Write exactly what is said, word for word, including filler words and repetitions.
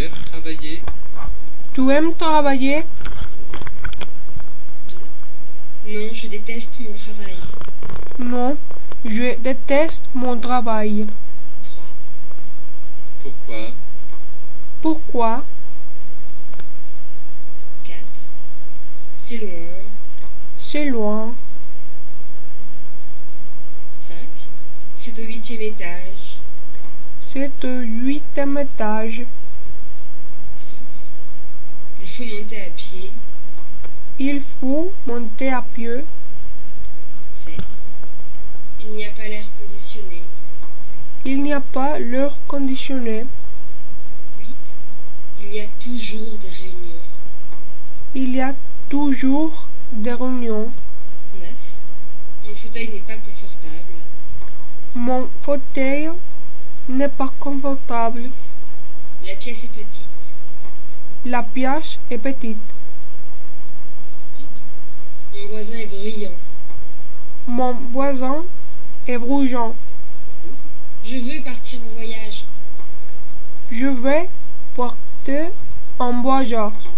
aimes travailler? Tu aimes travailler? deux. Non, je déteste mon travail. Non, je déteste mon travail. trois. Pourquoi? Pourquoi? quatre. C'est loin. C'est loin. cinq. C'est au huitième étage. C'est au huitième étage. six. Il faut monter à pied. Il faut monter à pied. sept. Il n'y a pas l'air conditionné. Il n'y a pas l'air conditionné. huit. Il y a toujours des réunions. Il y a toujours des réunions. neuf. Mon fauteuil n'est pas confortable. Mon fauteuil n'est pas confortable. dix. La pièce est petite. La pièce est petite. Mon voisin est bruyant. Mon voisin est bruyant. Je veux partir en voyage. Je vais partir en voyage.